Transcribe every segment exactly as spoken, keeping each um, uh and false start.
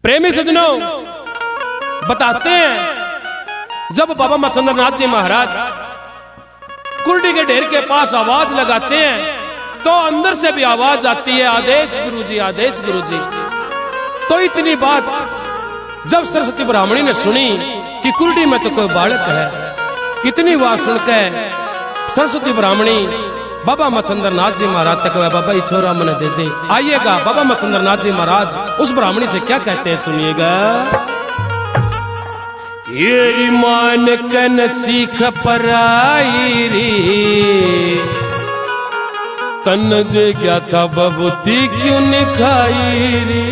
प्रेमी सज्जनों, बताते हैं जब बाबा मच्छिंद्र नाथ जी महाराज कुर्डी के ढेर के पास आवाज लगाते हैं तो अंदर से भी आवाज आती है, आदेश गुरुजी, आदेश गुरुजी। तो इतनी बात जब सरस्वती ब्राह्मणी ने सुनी कि कुर्डी में तो कोई बालक है, इतनी बात सुनकर सरस्वती ब्राह्मणी बाबा मच्छिंद्र नाथ जी महाराज तक बाबा ये छोरा मैंने दे दे। आइएगा बाबा मच्छिंद्र नाथ जी महाराज उस ब्राह्मणी से क्या कहते हैं, सुनिएगा। ये मान कन सीख पराई री, तन दे गया था बबूती क्यों निखाई री।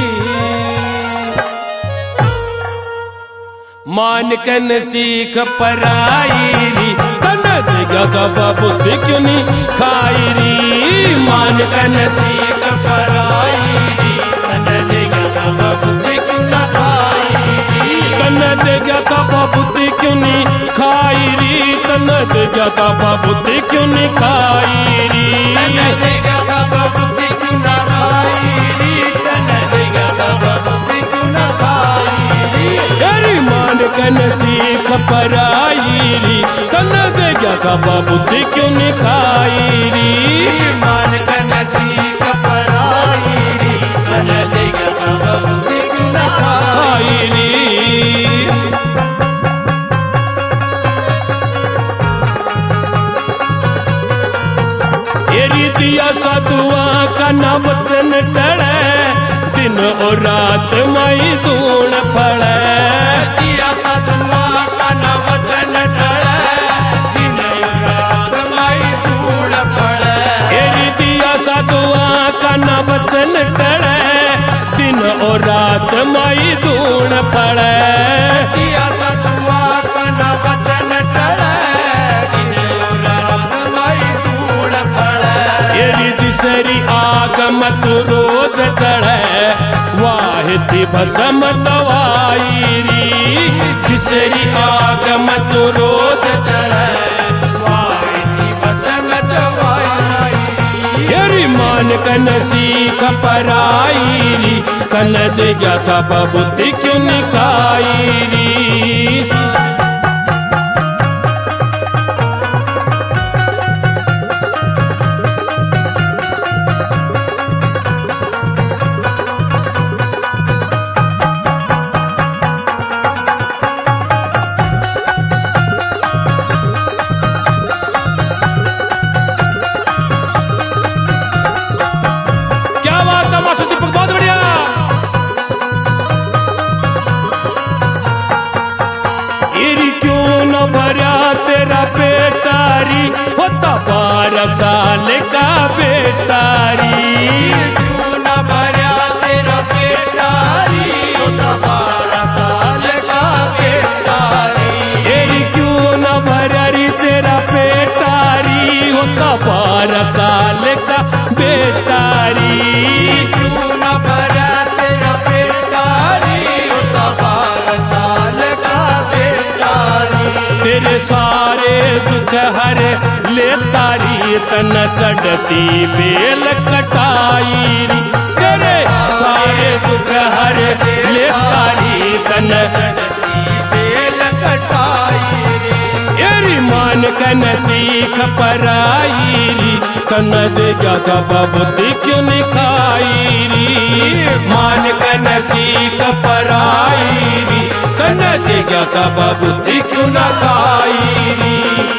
मान कन सीख पराई री, तन दे गया था बबूती क्यों निखाई री। मान कन सीख पराई री, तन दे गया था बबूती क्यों निखाई री। तन दे गया था बबूती क्यों निखाई री, तन दे गया था बबूती क्यों निखाई री। तन दे गया था बबूती क्यों निखाई री, तन दे गया था बबूती क्यों निखाई री। तेरी मान कन सीख पराई री, तन दे गया था बबूती क्यों निखाई री। मान कन सीख पराई री, तन दे गया था बबूती क्यों निखाई री। दिया साधुआ का ना वचन टले, दिन और रात मई धूण पड़े। दिया साधुआ का ना वचन टले, दिन और रात मई धूण पड़े। दिया साधुआ का ना वचन टले, दिन और रात मई धूण पड़े। दिया साधुआ का ना वचन टले, दिन और रात मई धूण पड़े। जिसरी आग मत रोज चढ़े, वाहिती भस्म दवाई री। जिसरी आग मत रोज चढ़े, वाहिती भस्म दवाई री। तेरी मान कन सीख पराई री, कन दे गया था बबूती क्यों निखाई री। बारह साल का बेटारी, क्यों न भरा तेरा बेटारी। होता बारह साल का बेटारी, क्यों न भरा री तेरा बेटारी। होता बारह साल का बेटारी, क्यों न भरा तेरा बेटारी। होता बारह साल का बेटारी। तेरे सारे दुख हर ले तारी, तन चढ़ती बेल कटाई री। तेरे सारे दुख हर ले तारी, तन चढ़ती बेल कटाई री। एरी मान कन सीख पराई री, तन दे गया था बबूती क्यों निखाई री। मान कन सीख पराई री, तन दे गया था बबूती क्यों निखाई री।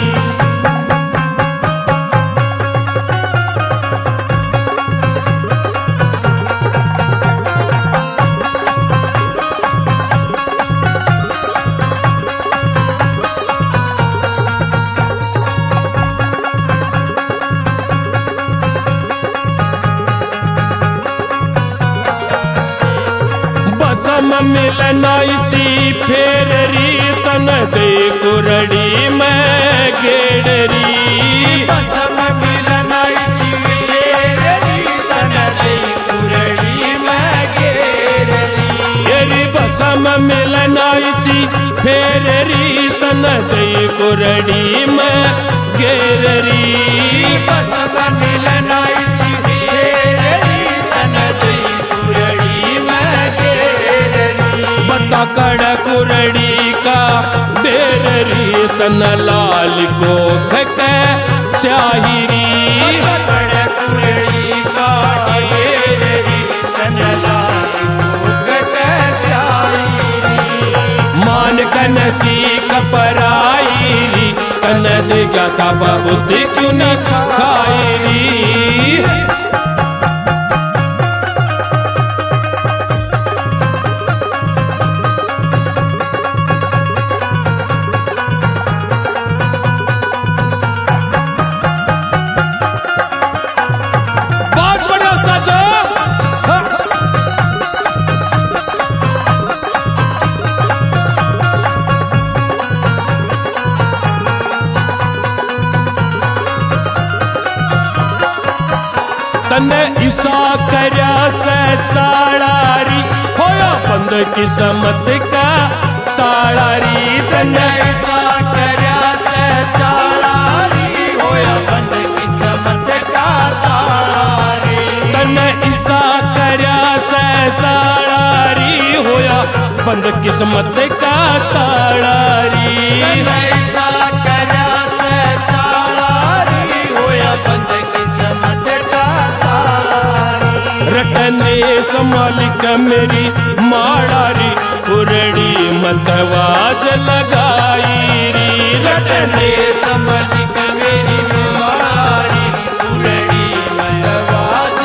मिलना इसी फेर री, तन दे कुरड़ी में गेड़री। बसम मिलना इसी फेर री, तन दे कुरड़ी में गेड़री। येरी बसम मिलना इसी फेर री, तन दे कुरड़ी में गेड़री। बसम मिलना इसी फेर री, तन दे कुरड़ी में गेड़री। तकड़ कुरड़ी का बेररी तन लाल को खक शाहिरी तकड़ कुरड़ी का बेररी तन लाल को खक शाहिरी मान कन सीख पराई कन दिगा का बुद्धि क्यों न खाई तने ईसा करया से चाड़ारी होया बंद किस्मत का ताड़ारी तने ईसा करया से चाड़ारी होया बंद किस्मत का ताड़ारी तने ईसा करया से चाड़ारी होया बंद किस्मत का ताड़ारी तने ईसा करया से चाड़ारी होया बंद रटने समालिक मेरी माड़ारी कुरड़ी मतवाज लगाई री रटने समालिक मेरी माड़ारी कुरड़ी मतवाज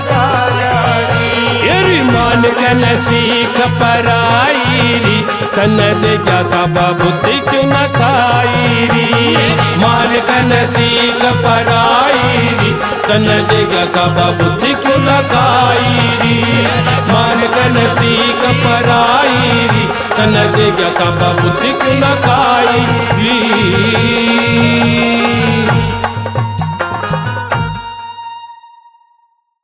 लगाई री मान कन सीख पराई री तन देगा का बुद्धि क्यों न खाई री मान कन सीख पराई री तन देगा का बुद्धि क्यों न खाई री मान कन सीख पराई री तन देगा का बुद्धि क्यों न खाई री।